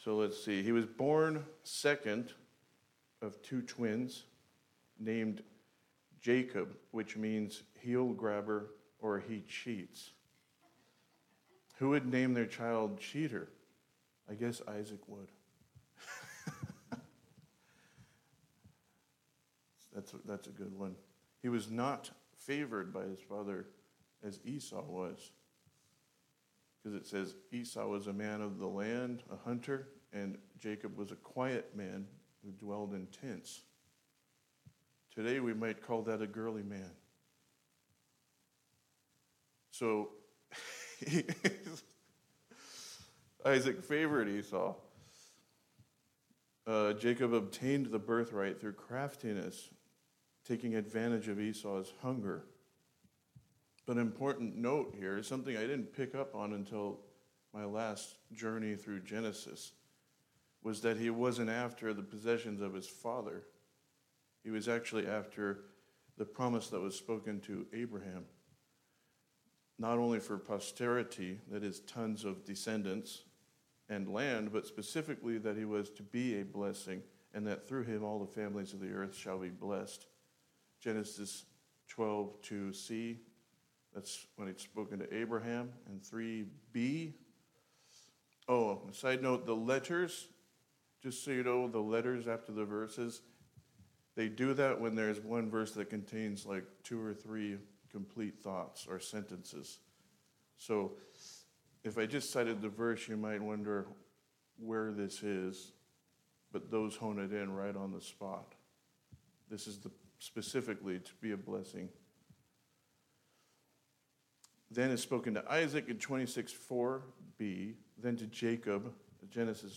So let's see. He was born second of two twins named Jacob, which means heel grabber or he cheats. Who would name their child Cheater? I guess Isaac would. That's a good one. He was not favored by his father as Esau was. Because it says Esau was a man of the land, a hunter, and Jacob was a quiet man who dwelled in tents. Today we might call that a girly man. So Isaac favored Esau. Jacob obtained the birthright through craftiness, taking advantage of Esau's hunger. But an important note here is something I didn't pick up on until my last journey through Genesis, was that he wasn't after the possessions of his father. He was actually after the promise that was spoken to Abraham, not only for posterity, that is tons of descendants and land, but specifically that he was to be a blessing and that through him all the families of the earth shall be blessed. Genesis 12:2c, that's when it's spoken to Abraham, and 3b. Oh, side note, the letters, just so you know, the letters after the verses, they do that when there's one verse that contains like 2 or 3 complete thoughts or sentences. So if I just cited the verse, you might wonder where this is, but those hone it in right on the spot. This is specifically to be a blessing. Then is spoken to Isaac in 26:4b, then to Jacob, Genesis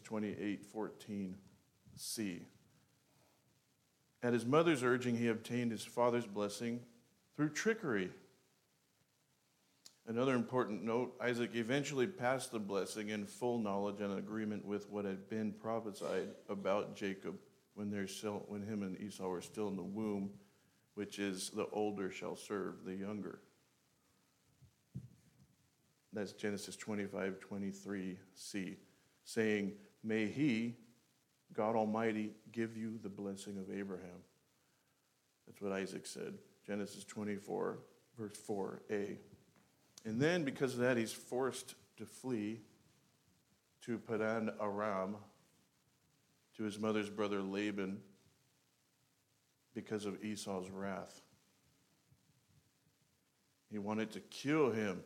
28:14c. At his mother's urging, he obtained his father's blessing through trickery. Another important note, Isaac eventually passed the blessing in full knowledge and agreement with what had been prophesied about Jacob when him and Esau were still in the womb, which is the older shall serve the younger. That's Genesis 25:23c, saying, may he, God Almighty, give you the blessing of Abraham. That's what Isaac said. Genesis 24, verse 4a. And then, because of that, he's forced to flee to Padan Aram, to his mother's brother Laban, because of Esau's wrath. He wanted to kill him.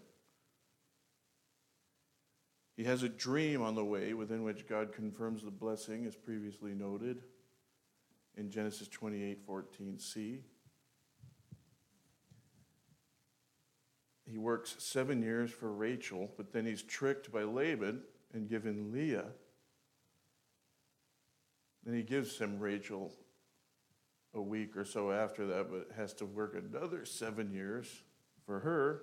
He has a dream on the way within which God confirms the blessing, as previously noted in Genesis 28:14c. He works 7 years for Rachel, but then he's tricked by Laban and given Leah. Then he gives him Rachel a week or so after that, but has to work another 7 years for her.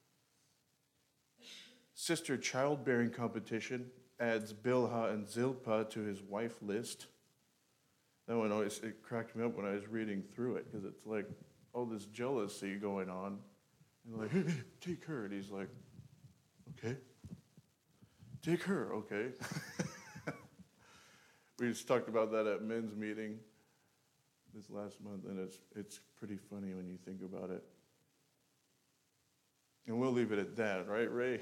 Sister childbearing competition adds Bilhah and Zilpah to his wife list. That one always, it cracked me up when I was reading through it, because it's like all this jealousy going on. And like, hey, take her. And he's like, okay. Take her, okay. We just talked about that at men's meeting this last month, and it's pretty funny when you think about it. And we'll leave it at that, right, Ray?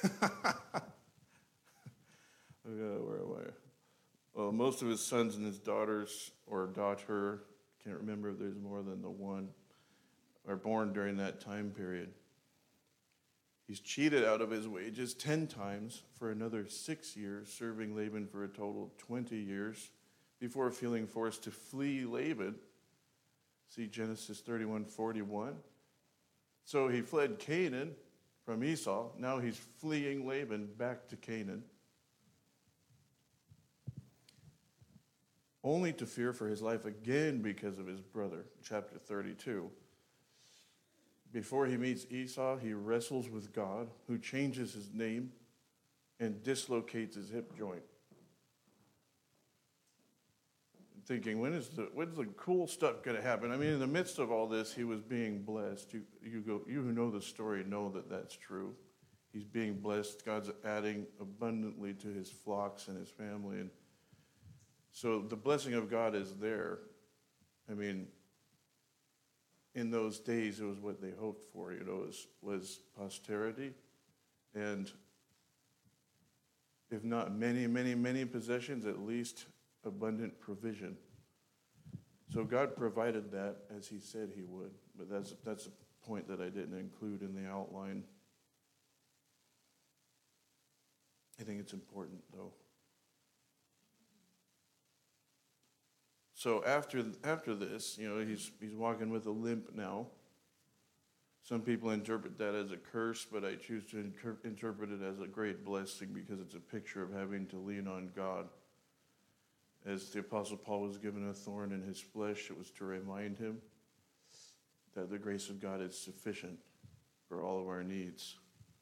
Where am I? Well, most of his sons and his daughters, or daughter, can't remember if there's more than the one, are born during that time period. He's cheated out of his wages 10 times for another 6 years, serving Laban for a total of 20 years, before feeling forced to flee Laban. See Genesis 31:41. So he fled Canaan from Esau. Now he's fleeing Laban back to Canaan, only to fear for his life again because of his brother. Chapter 32. Before he meets Esau, he wrestles with God, who changes his name and dislocates his hip joint. Thinking, when's the cool stuff going to happen? I mean, in the midst of all this, he was being blessed. You who know the story know that that's true. He's being blessed. God's adding abundantly to his flocks and his family, and So the blessing of God is there. I mean, in those days, it was what they hoped for, was posterity. And if not many, many, many possessions, at least abundant provision. So God provided that as he said he would. But that's a point that I didn't include in the outline. I think it's important, though. So after this, he's walking with a limp now. Some people interpret that as a curse, but I choose to interpret it as a great blessing because it's a picture of having to lean on God. As the Apostle Paul was given a thorn in his flesh, it was to remind him that the grace of God is sufficient for all of our needs.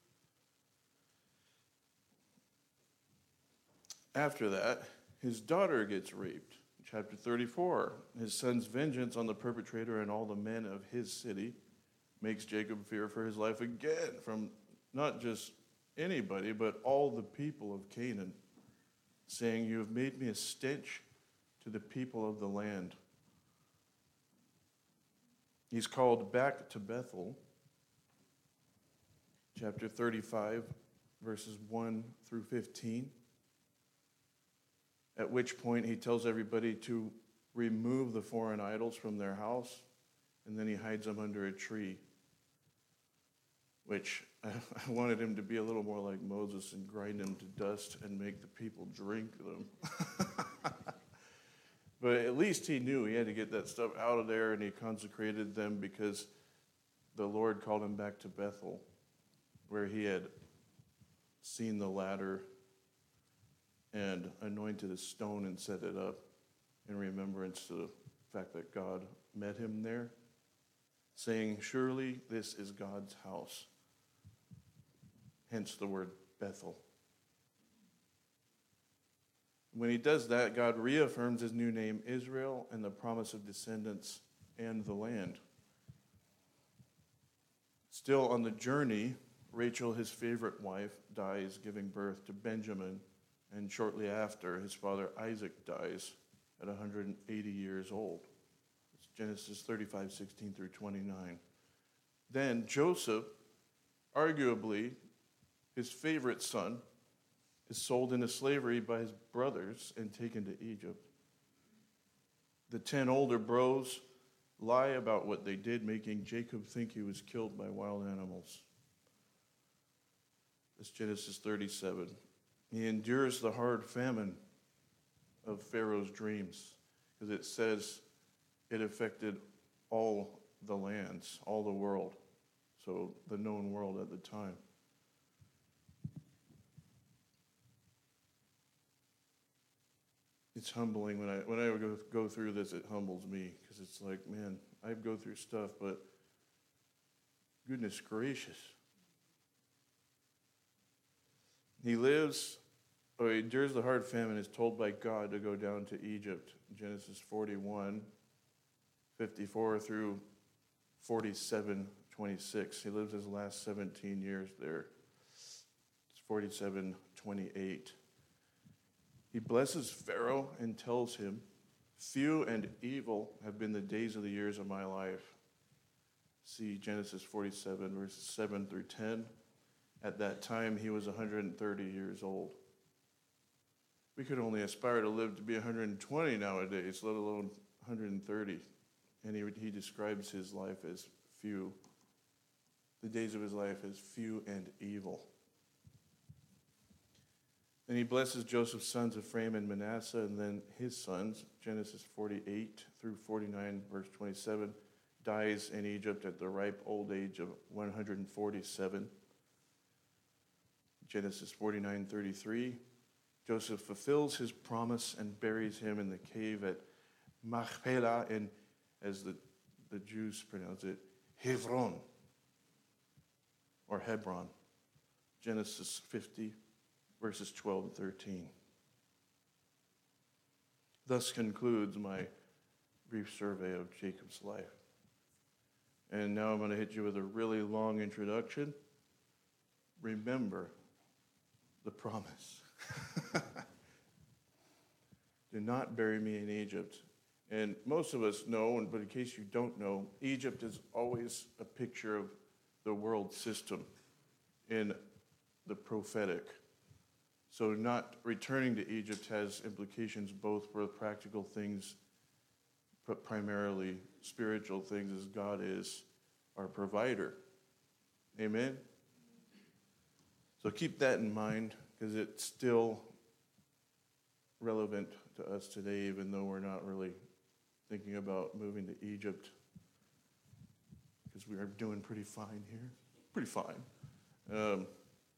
After that, his daughter gets raped. Chapter 34, his son's vengeance on the perpetrator and all the men of his city makes Jacob fear for his life again from not just anybody, but all the people of Canaan, saying, "You have made me a stench to the people of the land." He's called back to Bethel. Chapter 35, verses 1 through 15. At which point he tells everybody to remove the foreign idols from their house, and then he hides them under a tree, which I wanted him to be a little more like Moses and grind them to dust and make the people drink them. But at least he knew he had to get that stuff out of there, and he consecrated them because the Lord called him back to Bethel, where he had seen the ladder and anointed a stone and set it up in remembrance to the fact that God met him there, saying, "Surely this is God's house." Hence the word Bethel. When he does that, God reaffirms his new name, Israel, and the promise of descendants and the land. Still on the journey, Rachel, his favorite wife, dies, giving birth to Benjamin, and shortly after, his father Isaac dies at 180 years old. It's Genesis 35, 16 through 29. Then Joseph, arguably his favorite son, is sold into slavery by his brothers and taken to Egypt. The 10 older bros lie about what they did, making Jacob think he was killed by wild animals. It's Genesis 37. He endures the hard famine of Pharaoh's dreams, because it says it affected all the lands, all the world, so the known world at the time. It's humbling when I go through this. It humbles me because it's like, man, I go through stuff, but goodness gracious, he endures the hard famine. Is told by God to go down to Egypt. Genesis 41, 54 through 47, 26. He lives his last 17 years there. It's 47, 28. He blesses Pharaoh and tells him, "Few and evil have been the days of the years of my life." See Genesis 47, verses 7 through 10. At that time, he was 130 years old. We could only aspire to live to be 120 nowadays, let alone 130. And he describes his life as few, the days of his life as few and evil. Then he blesses Joseph's sons, Ephraim and Manasseh, and then his sons, Genesis 48 through 49, verse 27, dies in Egypt at the ripe old age of 147. Genesis 49:33, Joseph fulfills his promise and buries him in the cave at Machpelah, and as the Jews pronounce it, Hebron, or Hebron. Genesis 50, verses 12 and 13. Thus concludes my brief survey of Jacob's life. And now I'm going to hit you with a really long introduction. Remember the promise. "Do not bury me in Egypt." And most of us know, but in case you don't know, Egypt is always a picture of the world system in the prophetic. So not returning to Egypt has implications both for practical things, but primarily spiritual things, as God is our provider. Amen? So keep that in mind, because it's still relevant to us today, even though we're not really thinking about moving to Egypt, because we are doing pretty fine here. Pretty fine.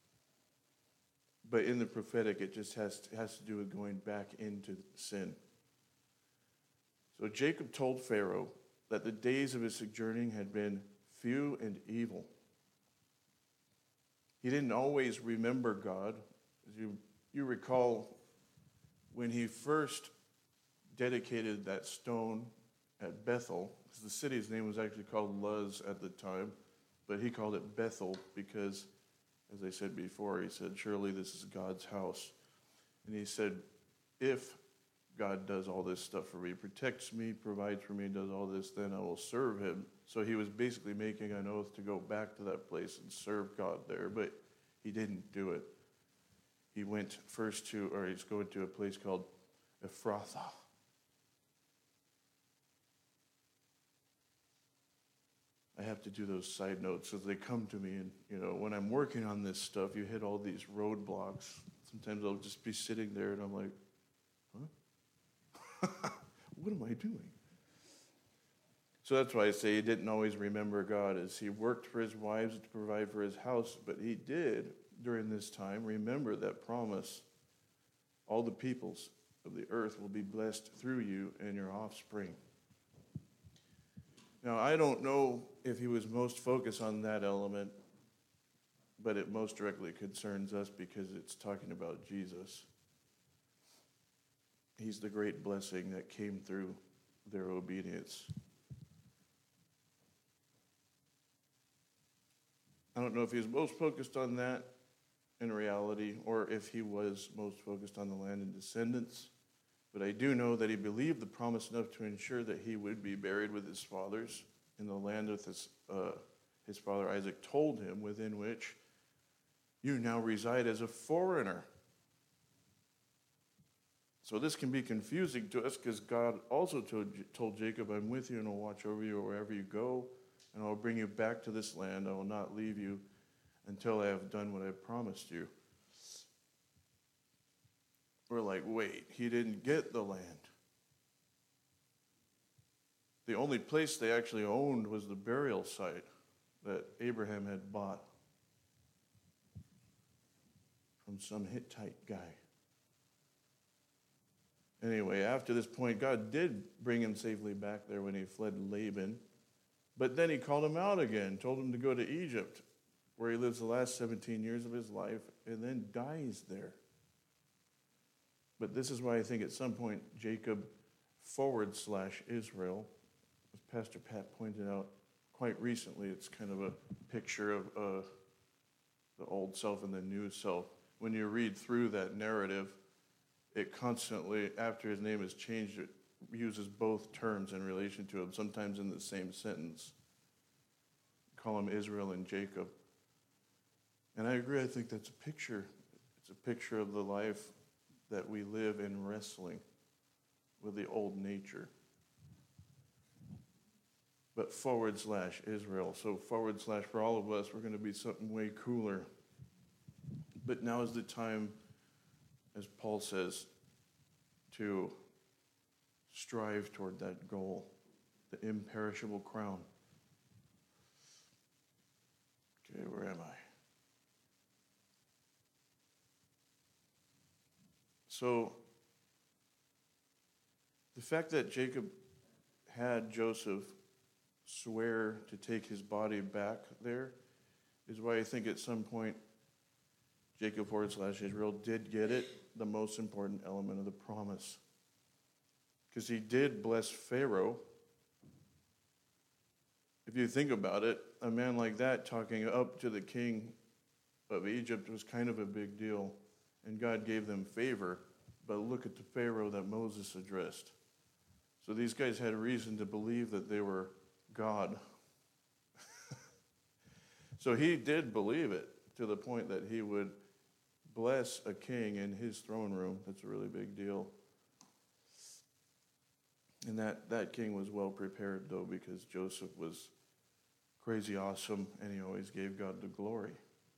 But in the prophetic, it just has to do with going back into sin. So Jacob told Pharaoh that the days of his sojourning had been few and evil. He didn't always remember God. As you recall, when he first dedicated that stone at Bethel, because the city's name was actually called Luz at the time, but he called it Bethel because, as I said before, he said, "Surely this is God's house." And he said, if God does all this stuff for me, protects me, provides for me, does all this, then I will serve him. So he was basically making an oath to go back to that place and serve God there, but he didn't do it. He went he's going to a place called Ephrathah. I have to do those side notes as they come to me, and when I'm working on this stuff, you hit all these roadblocks. Sometimes I'll just be sitting there and I'm like, huh? What am I doing? So that's why I say he didn't always remember God, as he worked for his wives to provide for his house, but he did, during this time, remember that promise. All the peoples of the earth will be blessed through you and your offspring. Now, I don't know if he was most focused on that element, but it most directly concerns us because it's talking about Jesus. He's the great blessing that came through their obedience. I don't know if he was most focused on that in reality, or if he was most focused on the land and descendants. But I do know that he believed the promise enough to ensure that he would be buried with his fathers in the land with his father Isaac told him, within which you now reside as a foreigner. So this can be confusing to us because God also told Jacob, "I'm with you and I'll watch over you wherever you go, and I'll bring you back to this land. I will not leave you until I have done what I've promised you." We're like, wait, he didn't get the land. The only place they actually owned was the burial site that Abraham had bought from some Hittite guy. Anyway, after this point, God did bring him safely back there when he fled Laban. But then he called him out again, told him to go to Egypt, where he lives the last 17 years of his life, and then dies there. But this is why I think at some point Jacob /Israel, as Pastor Pat pointed out quite recently, it's kind of a picture of the old self and the new self. When you read through that narrative, it constantly, after his name is changed, it uses both terms in relation to him, sometimes in the same sentence. Call him Israel and Jacob. And I agree, I think that's a picture. It's a picture of the life that we live in wrestling with the old nature. But /Israel. So / for all of us, we're going to be something way cooler. But now is the time, as Paul says, to strive toward that goal, the imperishable crown. Okay, where am I? So, the fact that Jacob had Joseph swear to take his body back there is why I think at some point Jacob /Israel did get it, the most important element of the promise. Because he did bless Pharaoh. If you think about it, a man like that talking up to the king of Egypt was kind of a big deal. And God gave them favor but look at the Pharaoh that Moses addressed. So these guys had reason to believe that they were God. So he did believe it to the point that he would bless a king in his throne room. That's a really big deal. And that king was well prepared, though, because Joseph was crazy awesome, and he always gave God the glory.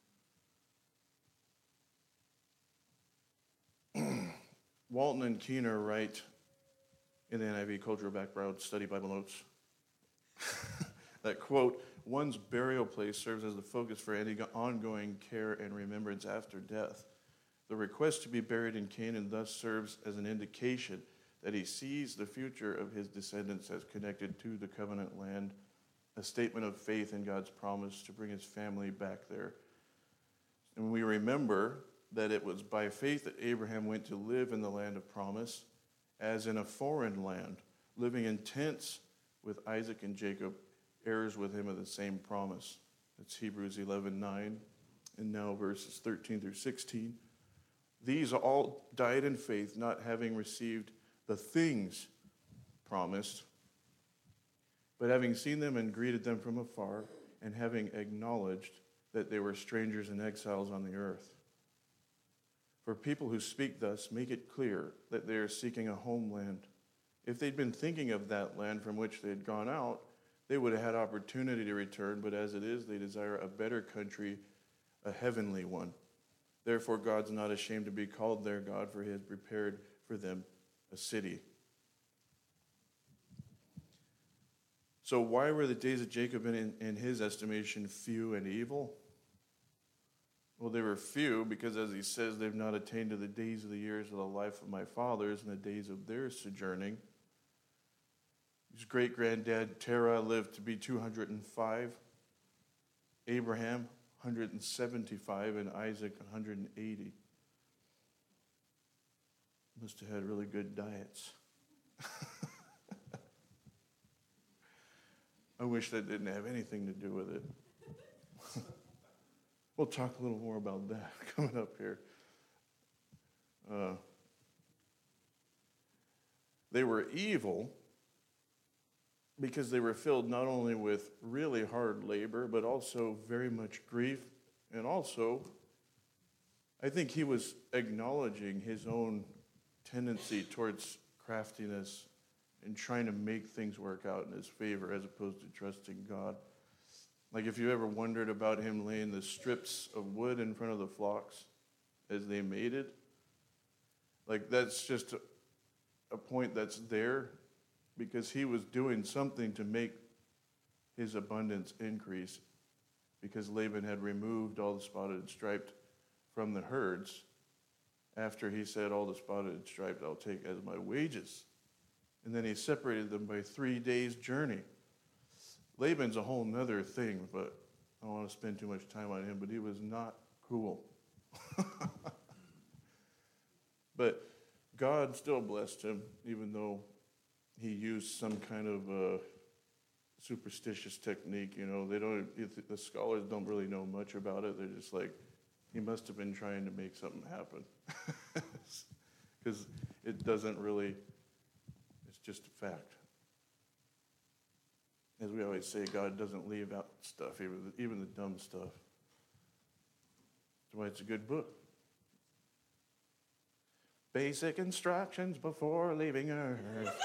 Walton and Keener write in the NIV Cultural Background Study Bible Notes that, quote, one's burial place serves as the focus for any ongoing care and remembrance after death. The request to be buried in Canaan thus serves as an indication that he sees the future of his descendants as connected to the covenant land, a statement of faith in God's promise to bring his family back there. And we remember that it was by faith that Abraham went to live in the land of promise, as in a foreign land, living in tents with Isaac and Jacob, heirs with him of the same promise. That's Hebrews 11:9, and now verses 13 through 16. These all died in faith, not having received the things promised, but having seen them and greeted them from afar, and having acknowledged that they were strangers and exiles on the earth. For people who speak thus make it clear that they are seeking a homeland. If they'd been thinking of that land from which they had gone out, they would have had opportunity to return, but as it is, they desire a better country, a heavenly one. Therefore, God's not ashamed to be called their God, for he has prepared for them a city. So why were the days of Jacob, in his estimation, few and evil? Well, they were few because, as he says, they've not attained to the days of the years of the life of my fathers and the days of their sojourning. His great-granddad Terah lived to be 205, Abraham 175, and Isaac 180. Must have had really good diets. I wish that didn't have anything to do with it. We'll talk a little more about that coming up here. They were evil because they were filled not only with really hard labor, but also very much grief. And also, I think he was acknowledging his own tendency towards craftiness and trying to make things work out in his favor as opposed to trusting God. Like if you ever wondered about him laying the strips of wood in front of the flocks as they mated, like that's just a point that's there because he was doing something to make his abundance increase because Laban had removed all the spotted and striped from the herds after he said, all the spotted and striped I'll take as my wages. And then he separated them by 3 days' journey. Laban's a whole nother thing, but I don't want to spend too much time on him, but he was not cool. But God still blessed him, even though he used some kind of superstitious technique. You know, the scholars don't really know much about it. They're just like, he must have been trying to make something happen. Because it doesn't really, it's just a fact. As we always say, God doesn't leave out stuff, even the dumb stuff. That's why it's a good book. Basic instructions before leaving Earth.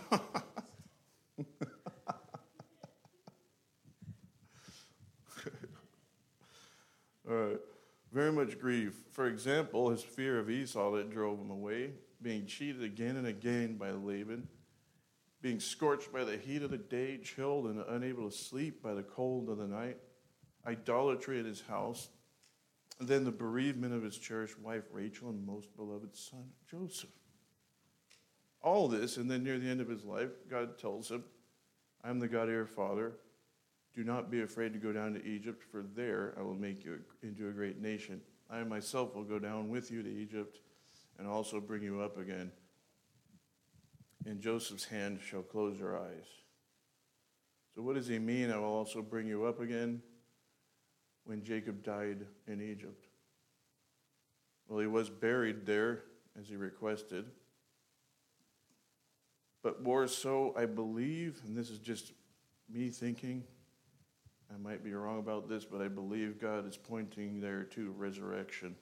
All right. Very much grief. For example, his fear of Esau that drove him away, being cheated again and again by Laban, being scorched by the heat of the day, chilled and unable to sleep by the cold of the night, idolatry at his house, and then the bereavement of his cherished wife Rachel and most beloved son Joseph. All this, and then near the end of his life, God tells him, I am the God of your father. Do not be afraid to go down to Egypt, for there I will make you into a great nation. I myself will go down with you to Egypt and also bring you up again. And Joseph's hand shall close your eyes. So what does he mean, I will also bring you up again? When Jacob died in Egypt. Well, he was buried there as he requested. But more so, I believe, and this is just me thinking, I might be wrong about this, but I believe God is pointing there to resurrection.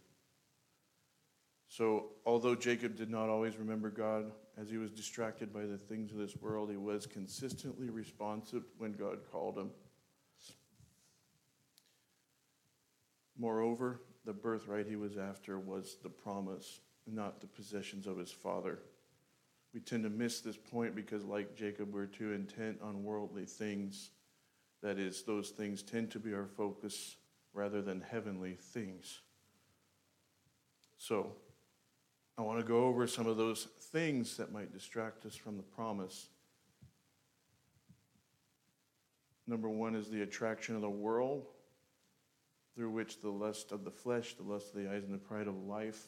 So, although Jacob did not always remember God, as he was distracted by the things of this world, he was consistently responsive when God called him. Moreover, the birthright he was after was the promise, not the possessions of his father. We tend to miss this point because, like Jacob, we're too intent on worldly things. That is, those things tend to be our focus rather than heavenly things. So, I want to go over some of those things that might distract us from the promise. Number one is the attraction of the world, through which the lust of the flesh, the lust of the eyes, and the pride of life.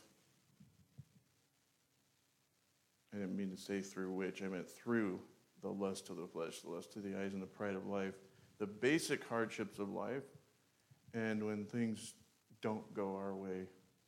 I didn't mean to say through which, I meant through the lust of the flesh, the lust of the eyes, and the pride of life. The basic hardships of life, and when things don't go our way.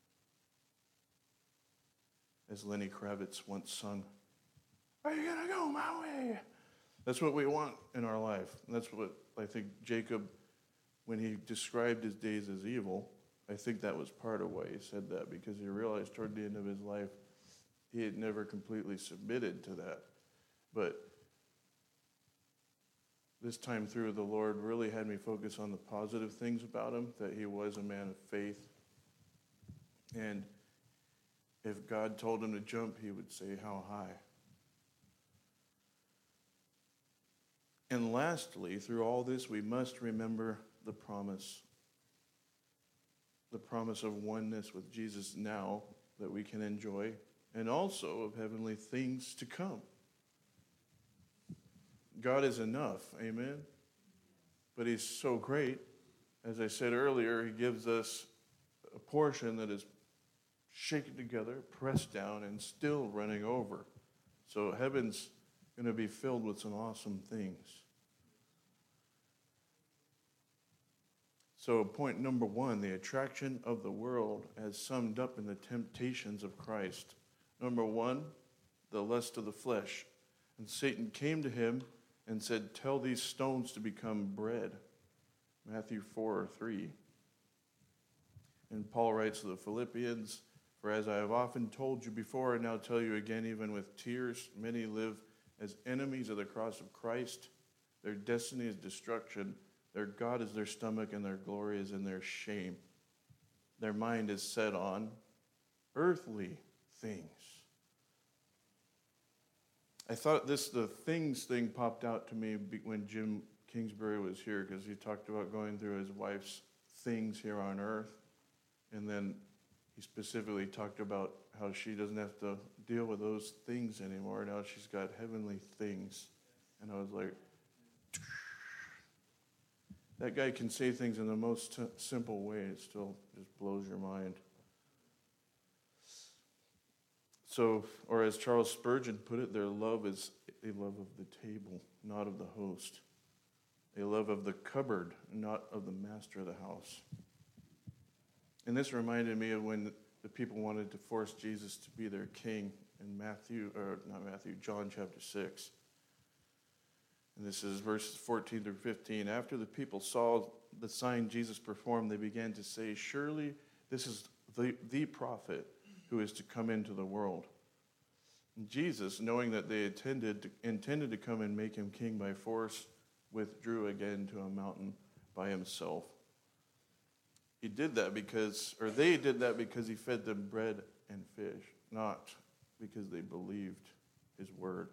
As Lenny Kravitz once sung, "Are you going to go my way?" That's what we want in our life. And that's what I think Jacob, when he described his days as evil, I think that was part of why he said that, because he realized toward the end of his life, he had never completely submitted to that. But this time through, the Lord really had me focus on the positive things about him, that he was a man of faith. And if God told him to jump, he would say, "How high?" And lastly, through all this, we must remember the promise of oneness with Jesus now that we can enjoy, and also of heavenly things to come. God is enough, amen? But he's so great. As I said earlier, he gives us a portion that is shaken together, pressed down, and still running over. So heaven's going to be filled with some awesome things. So point number one, the attraction of the world as summed up in the temptations of Christ. Number one, the lust of the flesh. And Satan came to him and said, "Tell these stones to become bread." Matthew 4:3. And Paul writes to the Philippians, "For as I have often told you before, and now tell you again, even with tears, many live as enemies of the cross of Christ. Their destiny is destruction. Their God is their stomach, and their glory is in their shame. Their mind is set on earthly things." I thought the things thing popped out to me when Jim Kingsbury was here, because he talked about going through his wife's things here on earth. And then he specifically talked about how she doesn't have to deal with those things anymore. Now she's got heavenly things. And I was like, that guy can say things in the most simple way. It still just blows your mind. So, or as Charles Spurgeon put it, their love is a love of the table, not of the host. A love of the cupboard, not of the master of the house. And this reminded me of when the people wanted to force Jesus to be their king in John chapter 6. And this is verses 14 through 15. After the people saw the sign Jesus performed, they began to say, "Surely this is the prophet who is to come into the world." And Jesus, knowing that they intended to come and make him king by force, withdrew again to a mountain by himself. They did that because he fed them bread and fish, not because they believed his word.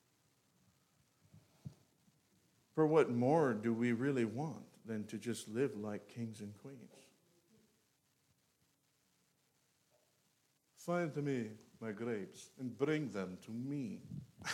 For what more do we really want than to just live like kings and queens? "Find me my grapes and bring them to me."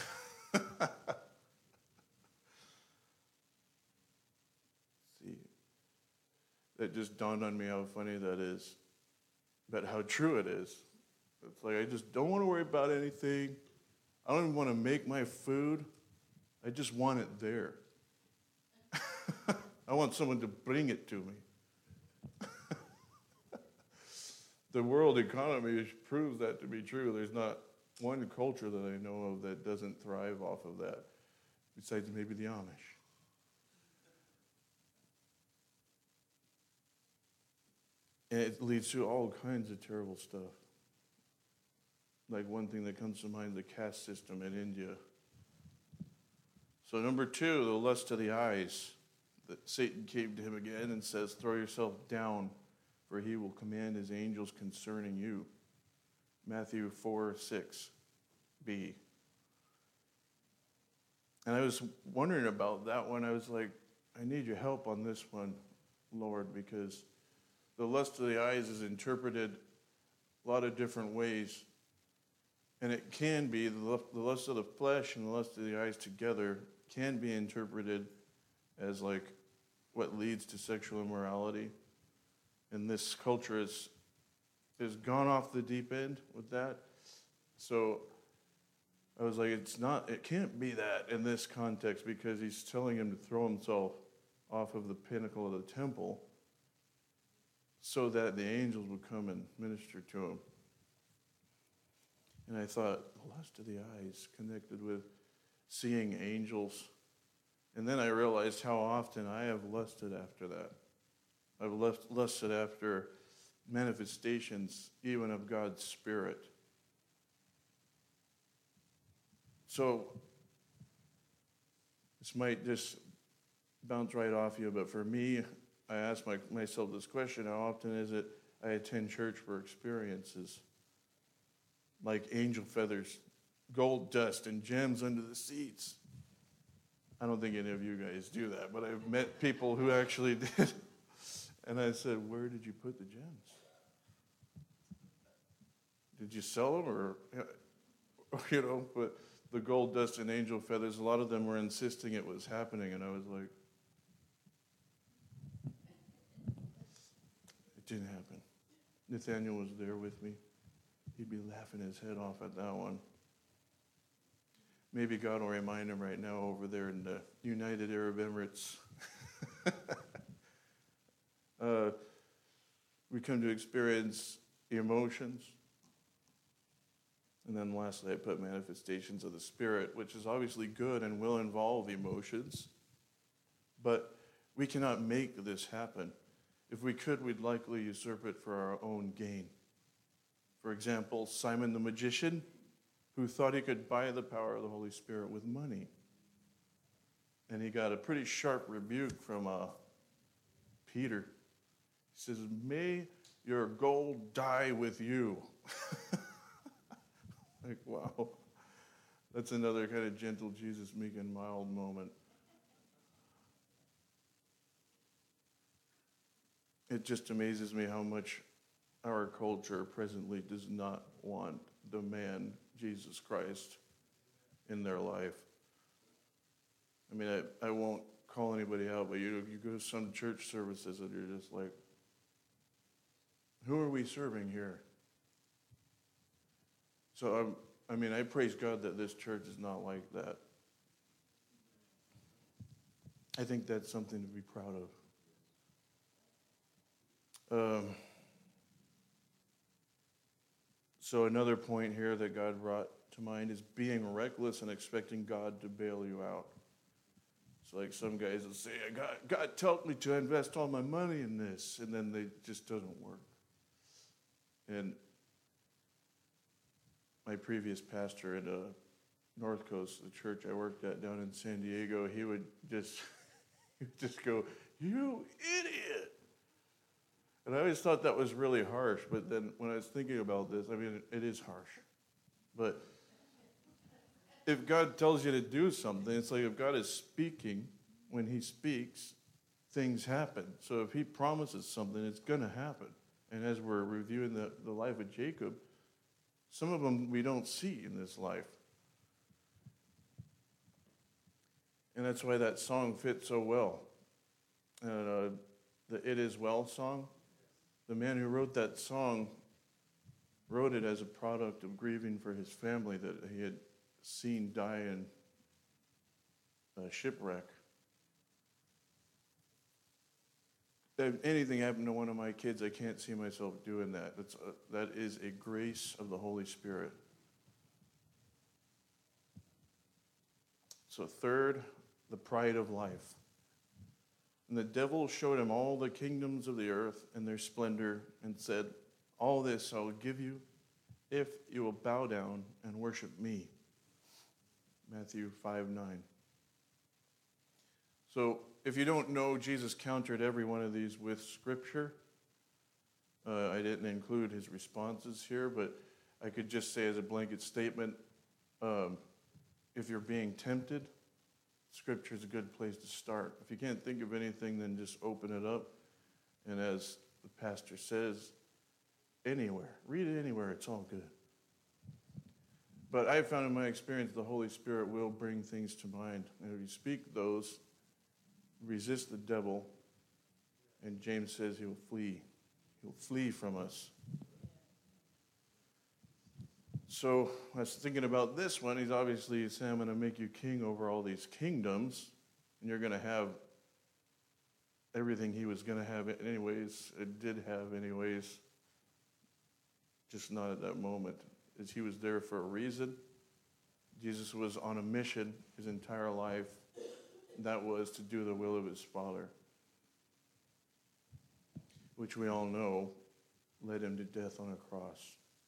See, that just dawned on me how funny that is, but how true it is. It's like, I just don't want to worry about anything. I don't even want to make my food. I just want it there. I want someone to bring it to me. the world economy proves that to be true. There's not one culture that I know of that doesn't thrive off of that, besides maybe the Amish. And it leads to all kinds of terrible stuff. Like one thing that comes to mind, the caste system in India. So number 2, the lust of the eyes. That Satan came to him again and says, throw yourself down, for he will command his angels concerning you. Matthew 4:6b. And I was wondering about that one. I was like, I need your help on this one, Lord, because the lust of the eyes is interpreted a lot of different ways. And it can be, the lust of the flesh and the lust of the eyes together can be interpreted as like what leads to sexual immorality. And this culture has gone off the deep end with that. So I was like, it can't be that in this context, because he's telling him to throw himself off of the pinnacle of the temple so that the angels would come and minister to him. And I thought, the lust of the eyes connected with seeing angels. And then I realized how often I have lusted after that. I've lusted after manifestations, even of God's Spirit. So, this might just bounce right off you, but for me, I ask myself this question: how often is it I attend church for experiences like angel feathers, gold dust, and gems under the seats? I don't think any of you guys do that, but I've met people who actually did. And I said, where did you put the gems? Did you sell them, or, but the gold dust and angel feathers, a lot of them were insisting it was happening, and I was like, it didn't happen. Nathaniel was there with me. He'd be laughing his head off at that one. Maybe God will remind him right now over there in the United Arab Emirates. We come to experience emotions. And then lastly, I put manifestations of the Spirit, which is obviously good and will involve emotions. But we cannot make this happen. If we could, we'd likely usurp it for our own gain. For example, Simon the magician, who thought he could buy the power of the Holy Spirit with money. And he got a pretty sharp rebuke from Peter. He says, may your gold die with you. Like, wow. That's another kind of gentle Jesus, meek and mild moment. It just amazes me how much our culture presently does not want the man, Jesus Christ, in their life. I mean, I won't call anybody out, but you go to some church services and you're just like, who are we serving here? So I praise God that this church is not like that. I think that's something to be proud of. So another point here that God brought to mind is being reckless and expecting God to bail you out. It's like some guys will say, God told me to invest all my money in this, and then it just doesn't work. And my previous pastor at North Coast, the church I worked at down in San Diego, he would just go, you idiot. And I always thought that was really harsh, but then when I was thinking about this, I mean, it is harsh. But if God tells you to do something, it's like if God is speaking, when he speaks, things happen. So if he promises something, it's going to happen. And as we're reviewing the life of Jacob, some of them we don't see in this life. And that's why that song fits so well. The It Is Well song, the man who wrote that song wrote it as a product of grieving for his family that he had seen die in a shipwreck. if anything happened to one of my kids, I can't see myself doing that. That is a grace of the Holy Spirit. So third, the pride of life. And the devil showed him all the kingdoms of the earth and their splendor and said, all this I will give you if you will bow down and worship me. Matthew 5:9. So if you don't know, Jesus countered every one of these with Scripture. I didn't include his responses here, but I could just say as a blanket statement, if you're being tempted, Scripture is a good place to start. If you can't think of anything, then just open it up. And as the pastor says, anywhere. Read it anywhere. It's all good. But I found in my experience the Holy Spirit will bring things to mind. And if you speak those, resist the devil, and James says he'll flee. He'll flee from us. So I was thinking about this one. He's obviously saying, I'm going to make you king over all these kingdoms, and you're going to have everything he was going to have anyways, it did have anyways, just not at that moment. As he was there for a reason. Jesus was on a mission his entire life. That was to do the will of his Father, which we all know led him to death on a cross.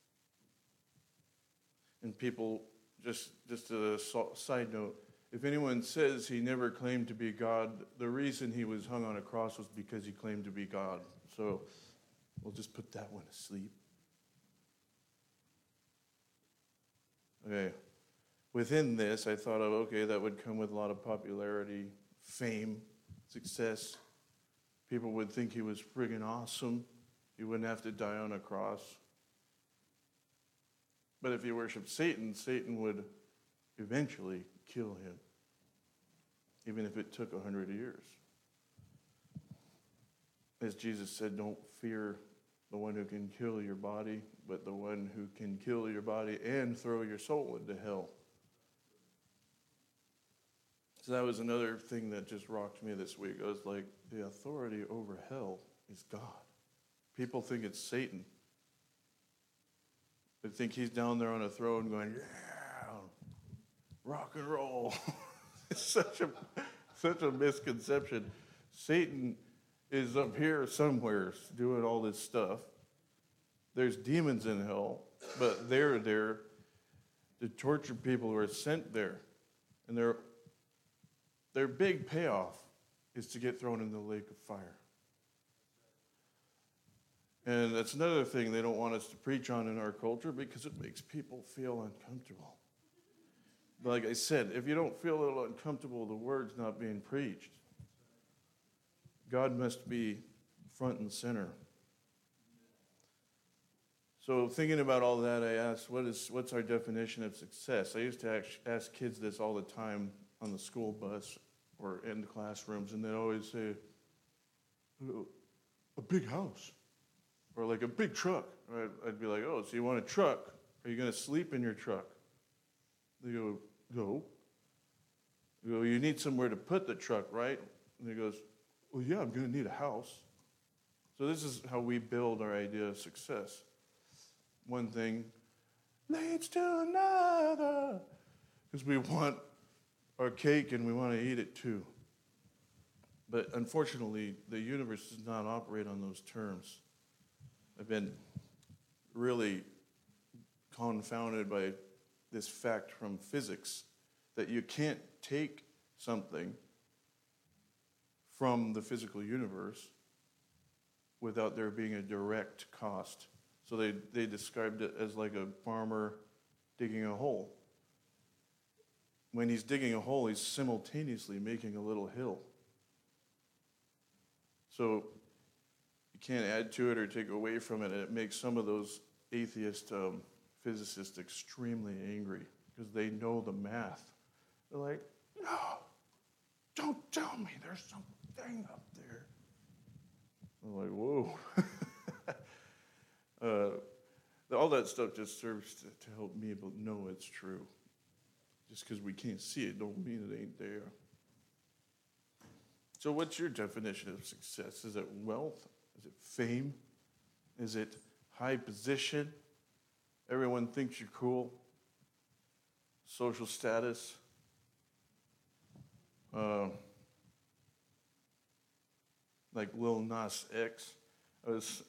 And people, just a side note, if anyone says he never claimed to be God, the reason he was hung on a cross was because he claimed to be God. So we'll just put that one to sleep. Okay. Within this, I thought of, okay, that would come with a lot of popularity, fame, success. People would think he was friggin' awesome. He wouldn't have to die on a cross. But if he worshiped Satan, Satan would eventually kill him, even if it took 100 years. As Jesus said, don't fear the one who can kill your body, but the one who can kill your body and throw your soul into hell. So that was another thing that just rocked me this week. I was like, the authority over hell is God. People think it's Satan. They think he's down there on a throne going, yeah, rock and roll. It's such a misconception. Satan is up here somewhere doing all this stuff. There's demons in hell, but they're there to torture people who are sent there. And their big payoff is to get thrown in the lake of fire. And that's another thing they don't want us to preach on in our culture because it makes people feel uncomfortable. But like I said, if you don't feel a little uncomfortable, the word's not being preached. God must be front and center. So thinking about all that, I asked, what's our definition of success? I used to ask kids this all the time on the school bus or in the classrooms, and they'd always say, a big house, or like a big truck. I'd be like, oh, so you want a truck? Are you going to sleep in your truck? They go, no. I go, you need somewhere to put the truck, right? And he goes, well, yeah, I'm going to need a house. So this is how we build our idea of success. One thing leads to another. Because we want our cake and we want to eat it too. But unfortunately, the universe does not operate on those terms. I've been really confounded by this fact from physics that you can't take something from the physical universe without there being a direct cost. So they described it as like a farmer digging a hole. When he's digging a hole, he's simultaneously making a little hill. So you can't add to it or take away from it, and it makes some of those atheist physicists extremely angry because they know the math. They're like, no, don't tell me there's something up there. I'm like, whoa. All that stuff just serves to help me know it's true. Just because we can't see it don't mean it ain't there. So what's your definition of success? Is it wealth? Is it fame? Is it high position? Everyone thinks you're cool? Social status? Like Lil Nas X? I was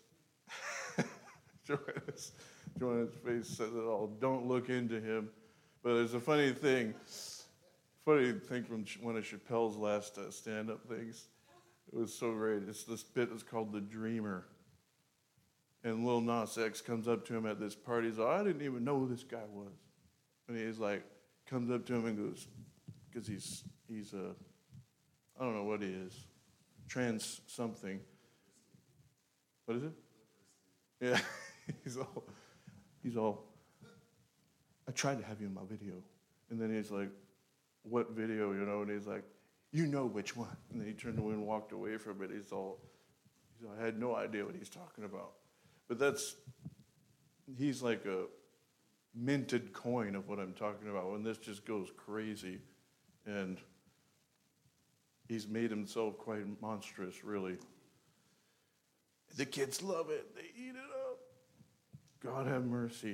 Joanna's face says it all. Don't look into him. But there's a funny thing from one of Chappelle's last stand-up things. It was so great. It's this bit is called The Dreamer. And Lil Nas X comes up to him at this party. He's like, I didn't even know who this guy was. And he's like, comes up to him and goes, because he's I don't know what he is, trans something. What is it? Yeah, he's all, I tried to have you in my video. And then he's like, what video, And he's like, you know which one. And then he turned away and walked away from it. I had no idea what he's talking about. But he's like a minted coin of what I'm talking about. When this just goes crazy. And he's made himself quite monstrous, really. The kids love it. They eat it up. God have mercy.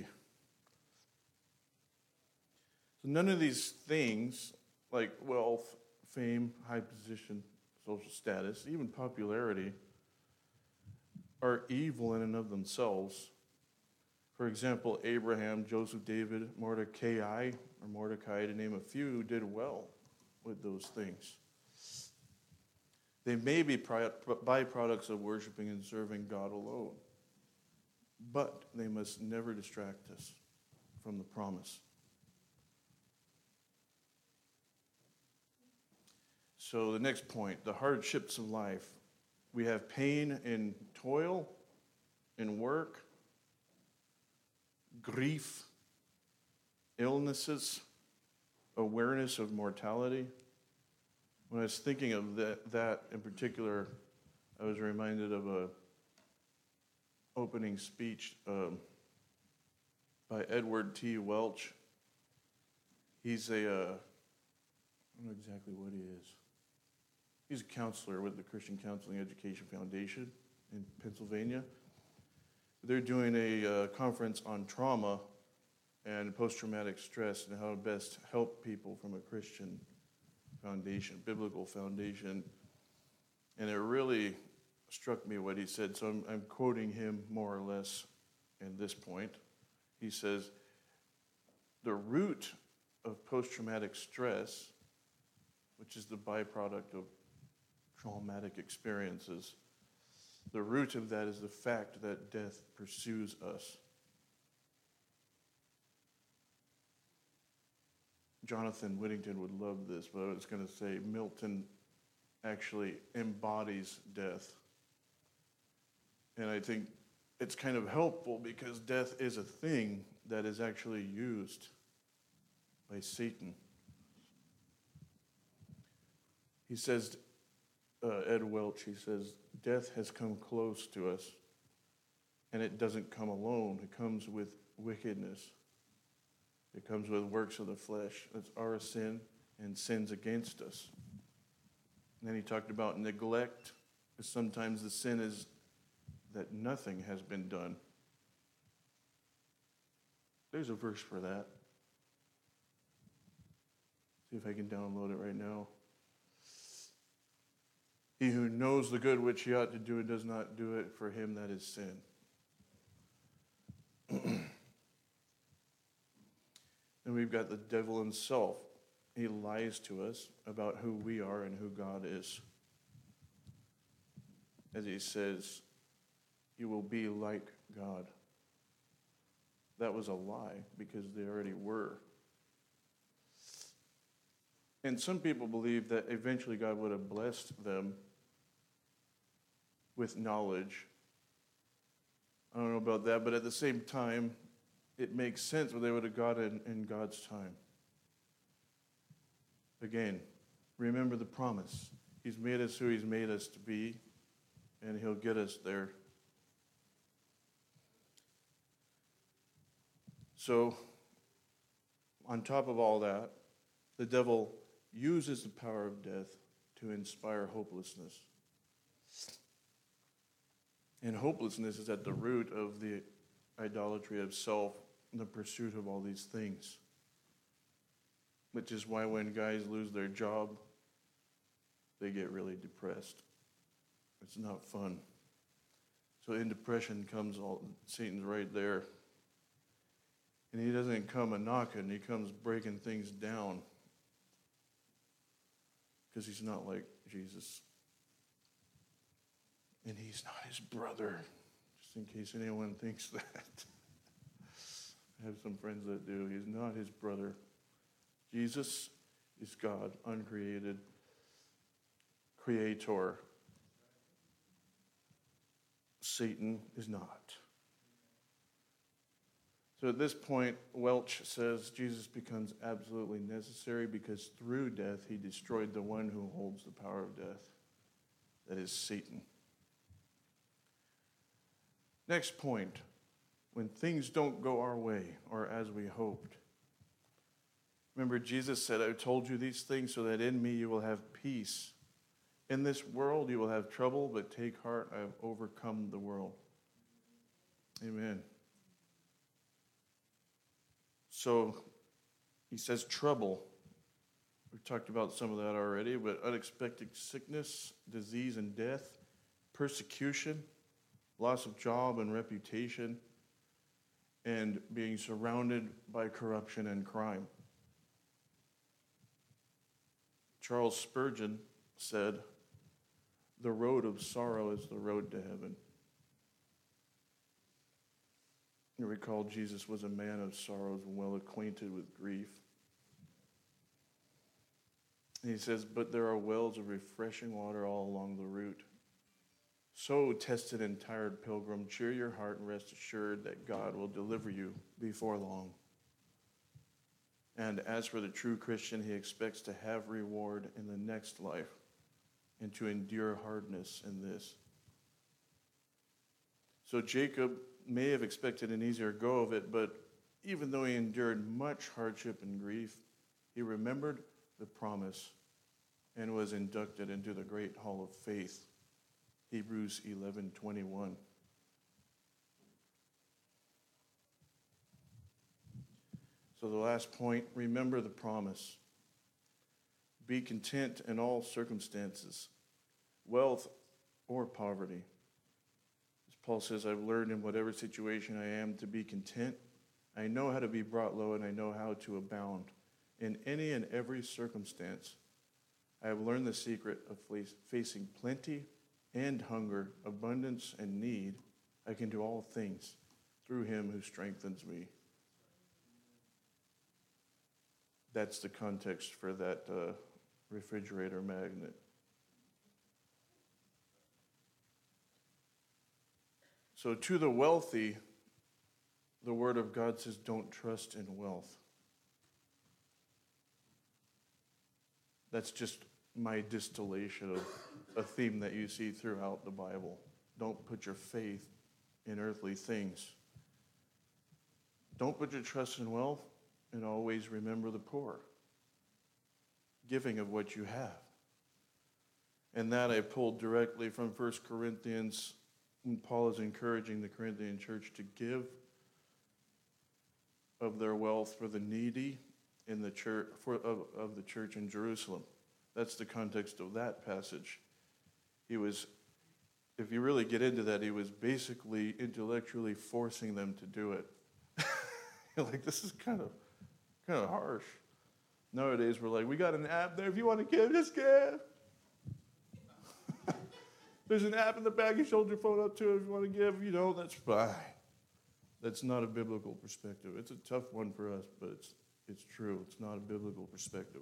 So none of these things, like wealth, fame, high position, social status, even popularity, are evil in and of themselves. For example, Abraham, Joseph, David, Mordecai, to name a few, did well with those things. They may be byproducts of worshiping and serving God alone, but they must never distract us from the promise. So the next point, the hardships of life. We have pain in toil, in work, grief, illnesses, awareness of mortality. When I was thinking of that in particular, I was reminded of a opening speech by Edward T. Welch. He's I don't know exactly what he is. He's a counselor with the Christian Counseling Education Foundation in Pennsylvania. They're doing a conference on trauma and post-traumatic stress and how to best help people from a Christian foundation, biblical foundation. And it really struck me what he said. So I'm quoting him more or less at this point. He says, the root of post-traumatic stress, which is the byproduct of traumatic experiences, the root of that is the fact that death pursues us. Jonathan Whittington would love this, but I was going to say Milton actually embodies death. And I think it's kind of helpful because death is a thing that is actually used by Satan. He says, Ed Welch, he says, death has come close to us, and it doesn't come alone. It comes with wickedness. It comes with works of the flesh. That's our sin and sins against us. And then he talked about neglect. Sometimes the sin is that nothing has been done. There's a verse for that. See if I can download it right now. He who knows the good which he ought to do and does not do it, for him that is sin. And we've got the devil himself. He lies to us about who we are and who God is. As he says, you will be like God. That was a lie because they already were. And some people believe that eventually God would have blessed them with knowledge. I don't know about that, but at the same time, it makes sense what they would have got in God's time. Again, remember the promise. He's made us who he's made us to be, and he'll get us there. So, on top of all that, the devil uses the power of death to inspire hopelessness. And hopelessness is at the root of the idolatry of self and the pursuit of all these things. Which is why when guys lose their job, they get really depressed. It's not fun. So in depression comes Satan's right there. And he doesn't come a-knocking, he comes breaking things down. Because he's not like Jesus. And he's not his brother, just in case anyone thinks that. I have some friends that do. He's not his brother. Jesus is God, uncreated, creator. Satan is not. So at this point, Welch says Jesus becomes absolutely necessary because through death he destroyed the one who holds the power of death. That is Satan. Next point, when things don't go our way or as we hoped. Remember, Jesus said, I told you these things so that in me you will have peace. In this world you will have trouble, but take heart, I have overcome the world. Amen. So he says trouble. We've talked about some of that already, but unexpected sickness, disease and death, persecution, loss of job and reputation, and being surrounded by corruption and crime. Charles Spurgeon said, the road of sorrow is the road to heaven. You recall Jesus was a man of sorrows and well acquainted with grief. And he says, but there are wells of refreshing water all along the route. So, tested and tired pilgrim, cheer your heart and rest assured that God will deliver you before long. And as for the true Christian, he expects to have reward in the next life and to endure hardness in this. So Jacob may have expected an easier go of it, but even though he endured much hardship and grief, he remembered the promise and was inducted into the great hall of faith. Hebrews 11:21. So the last point, remember the promise. Be content in all circumstances, wealth or poverty. As Paul says, I've learned in whatever situation I am to be content. I know how to be brought low and I know how to abound. In any and every circumstance, I have learned the secret of facing plenty and hunger, abundance and need. I can do all things through him who strengthens me. That's the context for that refrigerator magnet. So to the wealthy, the word of God says, don't trust in wealth. That's just my distillation of a theme that you see throughout the Bible. Don't put your faith in earthly things. Don't put your trust in wealth, and always remember the poor. Giving of what you have. And that I pulled directly from 1 Corinthians, when Paul is encouraging the Corinthian church to give of their wealth for the needy in the church of the church in Jerusalem. That's the context of that passage. He was, if you really get into that, he was basically intellectually forcing them to do it. Like, this is kind of harsh. Nowadays, we're like, we got an app there. If you want to give, just give. There's an app in the back. You hold your phone up to it. If you want to give, that's fine. That's not a biblical perspective. It's a tough one for us, but it's true. It's not a biblical perspective.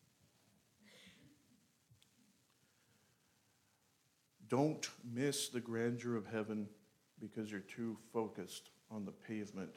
Don't miss the grandeur of heaven because you're too focused on the pavement.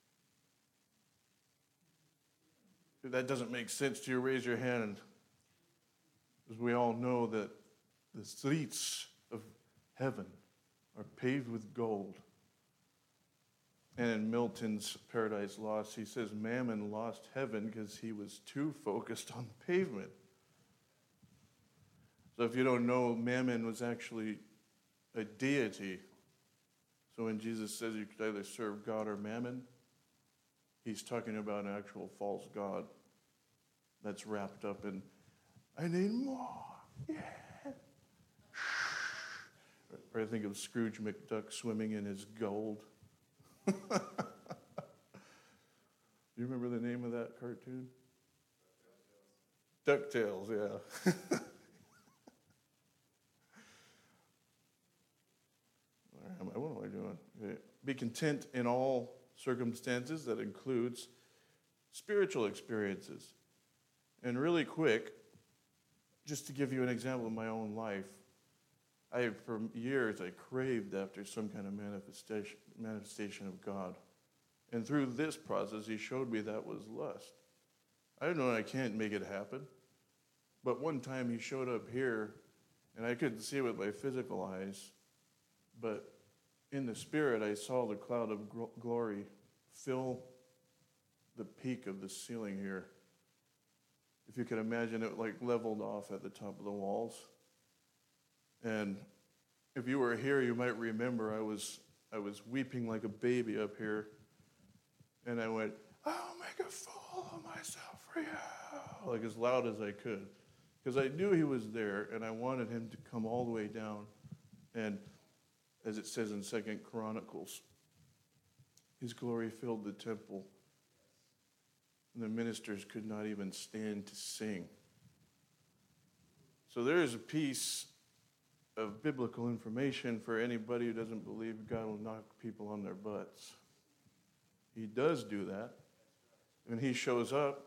If that doesn't make sense to you, raise your hand. Because we all know that the streets of heaven are paved with gold. And in Milton's Paradise Lost, he says Mammon lost heaven because he was too focused on the pavement. So if you don't know, Mammon was actually a deity. So when Jesus says you could either serve God or Mammon, he's talking about an actual false god that's wrapped up in, I need more. Yeah. Or I think of Scrooge McDuck swimming in his gold. Do you remember the name of that cartoon? DuckTales, yeah. What am I doing? Okay. Be content in all circumstances. That includes spiritual experiences. And really quick, just to give you an example of my own life, for years, I craved after some kind of manifestation of God. And through this process, he showed me that was lust. I know I can't make it happen. But one time he showed up here, and I couldn't see it with my physical eyes, but in the spirit, I saw the cloud of glory fill the peak of the ceiling here. If you can imagine it, like leveled off at the top of the walls. And if you were here, you might remember I was weeping like a baby up here. And I went, I'll make a fool of myself for you. Like as loud as I could. Because I knew he was there, and I wanted him to come all the way down. And as it says in 2 Chronicles, his glory filled the temple. And the ministers could not even stand to sing. So there is a piece of biblical information for anybody who doesn't believe God will knock people on their butts. He does do that. When he shows up,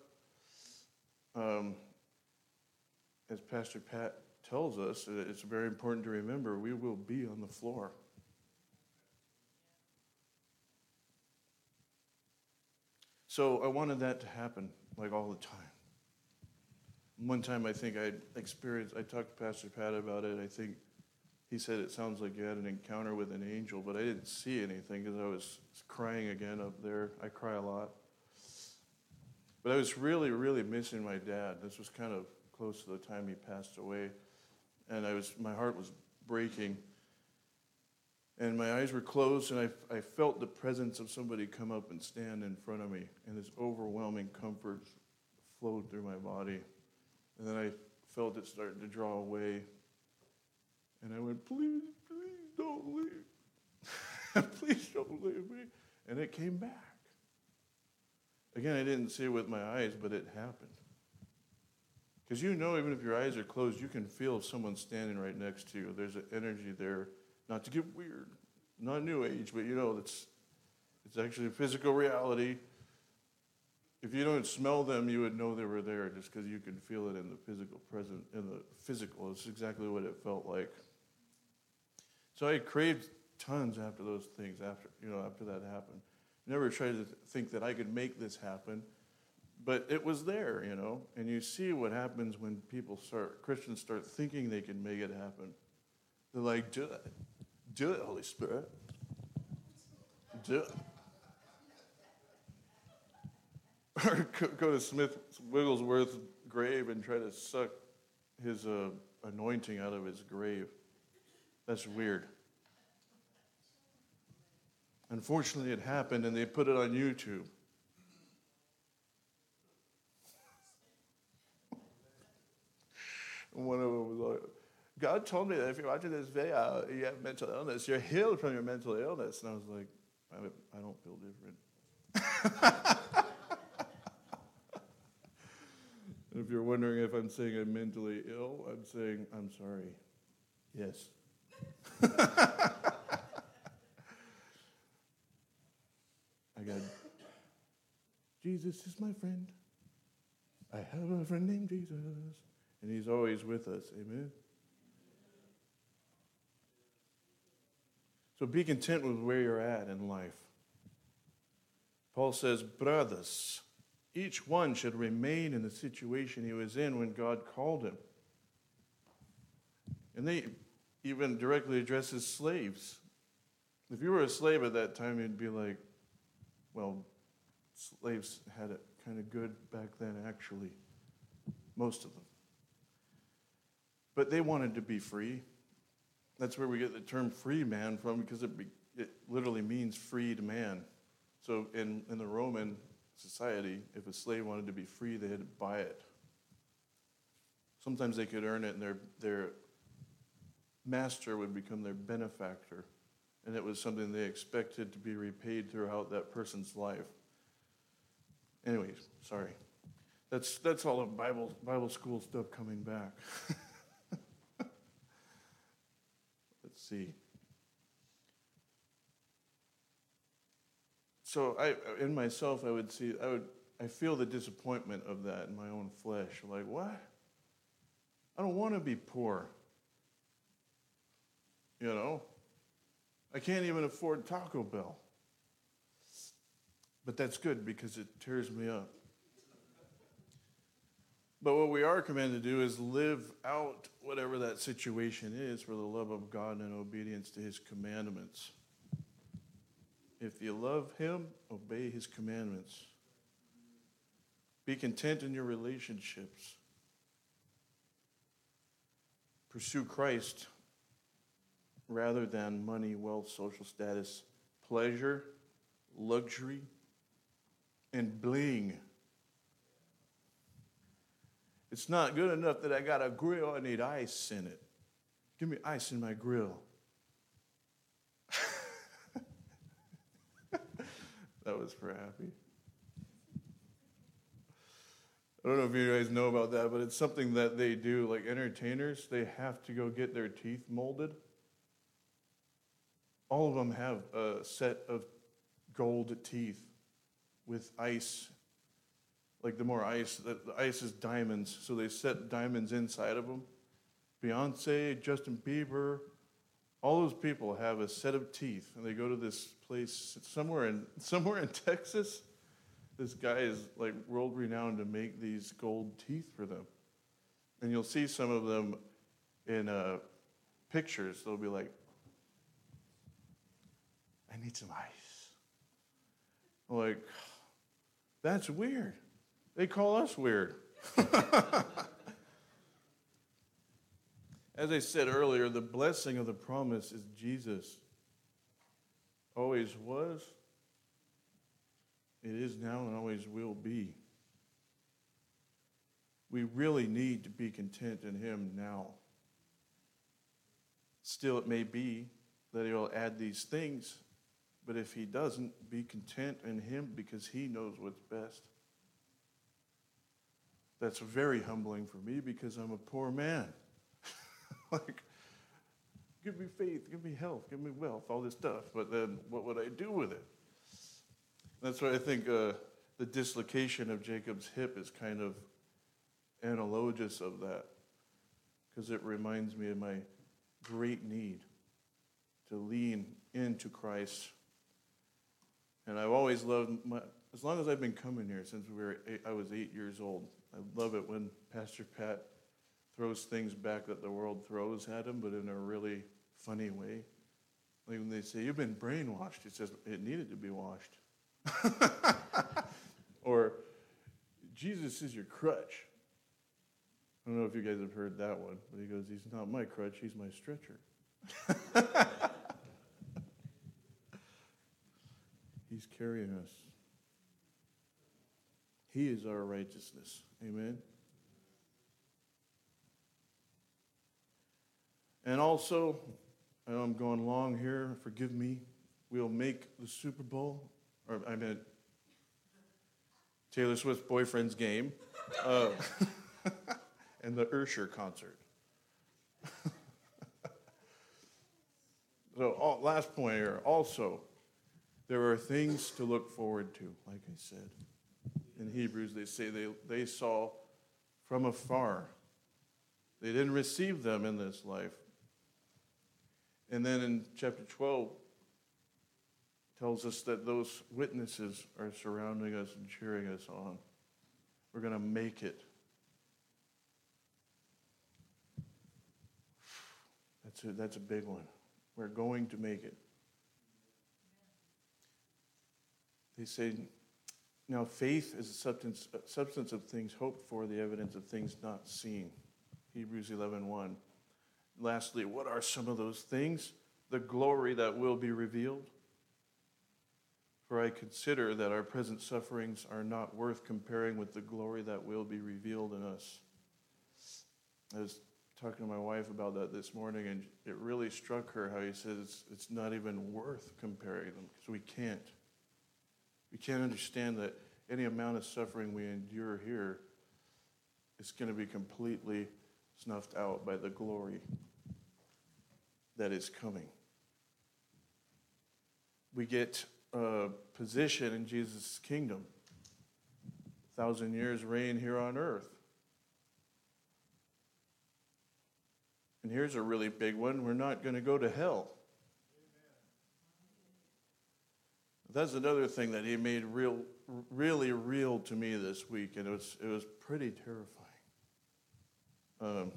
as Pastor Pat tells us, it's very important to remember, we will be on the floor. So I wanted that to happen, like all the time. One time I think I talked to Pastor Pat about it. I think he said it sounds like you had an encounter with an angel, but I didn't see anything because I was crying again up there. I cry a lot. But I was really, really missing my dad. This was kind of close to the time he passed away. And my heart was breaking. And my eyes were closed, and I felt the presence of somebody come up and stand in front of me. And this overwhelming comfort flowed through my body. And then I felt it starting to draw away. And I went, please, please don't leave. Please don't leave me. And it came back. Again, I didn't see it with my eyes, but it happened. Because even if your eyes are closed, you can feel someone standing right next to you. There's an energy there. Not to get weird, not New Age, but it's actually a physical reality. If you don't smell them, you would know they were there just because you can feel it in the physical. It's exactly what it felt like. So I craved tons after those things, after that happened. Never tried to think that I could make this happen, but it was there, and you see what happens when Christians start thinking they can make it happen. They're like, do it, Holy Spirit. Do it. Or go to Smith Wigglesworth's grave and try to suck his anointing out of his grave. That's weird. Unfortunately, it happened, and they put it on YouTube. And one of them was like, God told me that if you're watching this video, you have mental illness. You're healed from your mental illness. And I was like, I don't feel different. And if you're wondering if I'm saying I'm mentally ill, I'm saying I'm sorry. Yes. I got, Jesus is my friend. I have a friend named Jesus. And he's always with us. Amen. So be content with where you're at in life. Paul says, brothers, each one should remain in the situation he was in when God called him. And they even directly addresses slaves. If you were a slave at that time, you'd be like, well, slaves had it kind of good back then, actually. Most of them. But they wanted to be free. That's where we get the term free man from, because it literally means freed man. So in the Roman society, if a slave wanted to be free, they had to buy it. Sometimes they could earn it, and their master would become their benefactor. And it was something they expected to be repaid throughout that person's life. Anyways, sorry. That's all of Bible school stuff coming back. Let's see. So in myself, I feel the disappointment of that in my own flesh. Like, what? I don't want to be poor. You know? I can't even afford Taco Bell. But that's good because it tears me up. But what we are commanded to do is live out whatever that situation is for the love of God and obedience to his commandments. If you love him, obey his commandments. Be content in your relationships. Pursue Christ rather than money, wealth, social status, pleasure, luxury, and bling. It's not good enough that I got a grill. I need ice in it. Give me ice in my grill. That was for Happy. I don't know if you guys know about that, but it's something that they do. Like entertainers, they have to go get their teeth molded. All of them have a set of gold teeth with ice. Like the more ice, the ice is diamonds, so they set diamonds inside of them. Beyonce, Justin Bieber, all those people have a set of teeth, and they go to this place somewhere in Texas. This guy is like world renowned to make these gold teeth for them, and you'll see some of them in pictures. They'll be like, "I need some ice." I'm like, that's weird. They call us weird. As I said earlier, the blessing of the promise is Jesus. Always was, it is now, and always will be. We really need to be content in him now. Still, it may be that he'll add these things, but if he doesn't, be content in him because he knows what's best. That's very humbling for me because I'm a poor man. Like, give me faith, give me health, give me wealth, all this stuff. But then what would I do with it? That's why I think the dislocation of Jacob's hip is kind of analogous of that, because it reminds me of my great need to lean into Christ. And I've always loved, as long as I've been coming here, since I was 8 years old, I love it when Pastor Pat throws things back that the world throws at him, but in a really funny way. Like when they say, "You've been brainwashed," he says, "It needed to be washed." Or, "Jesus is your crutch." I don't know if you guys have heard that one, but he goes, "He's not my crutch, he's my stretcher." He's carrying us. He is our righteousness. Amen. And also, I know I'm going long here, forgive me, we'll make the Super Bowl, or I meant Taylor Swift's Boyfriend's Game, and the Usher concert. So, last point here, also, there are things to look forward to, like I said. In Hebrews, they say they saw from afar. They didn't receive them in this life. And then in chapter 12, tells us that those witnesses are surrounding us and cheering us on. We're going to make it. That's a big one. We're going to make it. They say, now faith is a substance of things hoped for, the evidence of things not seen. Hebrews 11:1. lastly, what are some of those things? The glory that will be revealed. For I consider that our present sufferings are not worth comparing with the glory that will be revealed in us. I was talking to my wife about that this morning, and it really struck her how he says it's not even worth comparing them, because we can't. We can't understand that any amount of suffering we endure here is going to be completely snuffed out by the glory that is coming. We get a position in Jesus' kingdom. 1,000 years reign here on earth. And here's a really big one. We're not going to go to hell. That's another thing that he made really real to me this week, and it was pretty terrifying.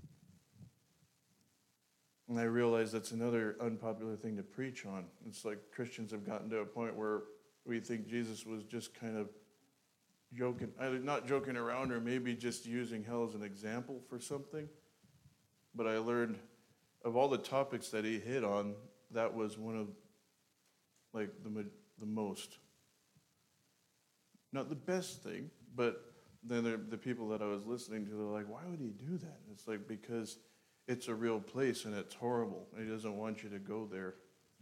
And I realize that's another unpopular thing to preach on. It's like Christians have gotten to a point where we think Jesus was just kind of joking, either not joking around or maybe just using hell as an example for something. But I learned of all the topics that he hit on, that was one of like the most. Not the best thing, but then the people that I was listening to, they're like, why would he do that? And it's like, because it's a real place and it's horrible. He doesn't want you to go there.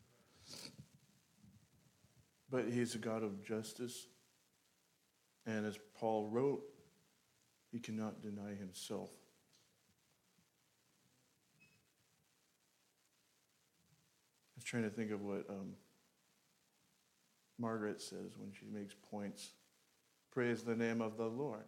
But he's a God of justice. And as Paul wrote, he cannot deny himself. I was trying to think of what Margaret says when she makes points. Praise the name of the Lord.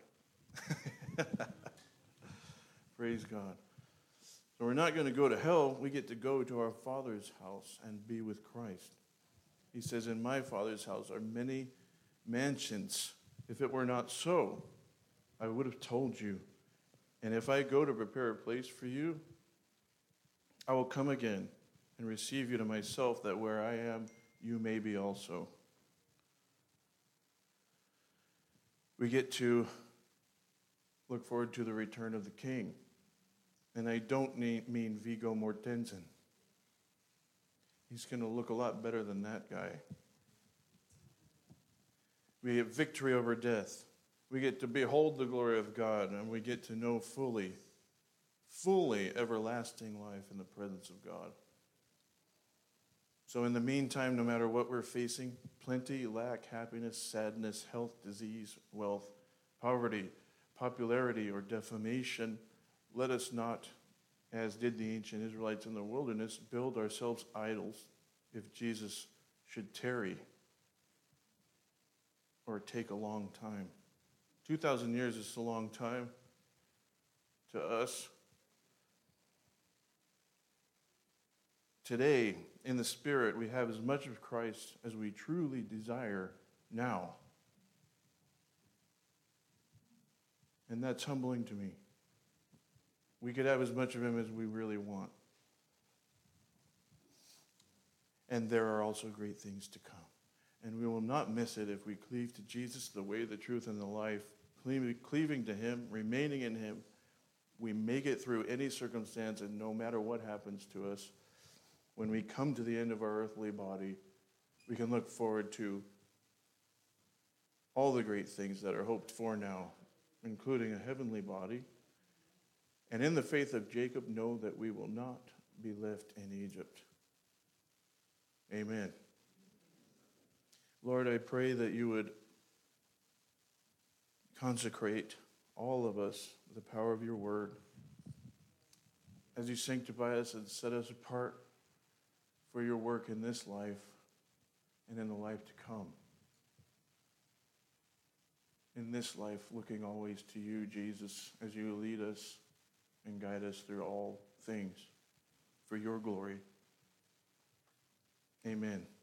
Praise God. So we're not going to go to hell. We get to go to our Father's house and be with Christ. He says, in my Father's house are many mansions. If it were not so, I would have told you. And if I go to prepare a place for you, I will come again and receive you to myself, that where I am, you may be also. We get to look forward to the return of the King. And I don't mean Viggo Mortensen. He's going to look a lot better than that guy. We get victory over death. We get to behold the glory of God, and we get to know fully everlasting life in the presence of God. So in the meantime, no matter what we're facing, plenty, lack, happiness, sadness, health, disease, wealth, poverty, popularity, or defamation, let us not, as did the ancient Israelites in the wilderness, build ourselves idols if Jesus should tarry or take a long time. 2,000 years is a long time to us. Today, in the Spirit, we have as much of Christ as we truly desire now. And that's humbling to me. We could have as much of him as we really want. And there are also great things to come. And we will not miss it if we cleave to Jesus, the way, the truth, and the life. Cleaving to him, remaining in him, we make it through any circumstance, and no matter what happens to us, when we come to the end of our earthly body, we can look forward to all the great things that are hoped for now, including a heavenly body. And in the faith of Jacob, know that we will not be left in Egypt. Amen. Lord, I pray that you would consecrate all of us with the power of your word as you sanctify us and set us apart for your work in this life and in the life to come. In this life, looking always to you, Jesus, as you lead us and guide us through all things for your glory. Amen.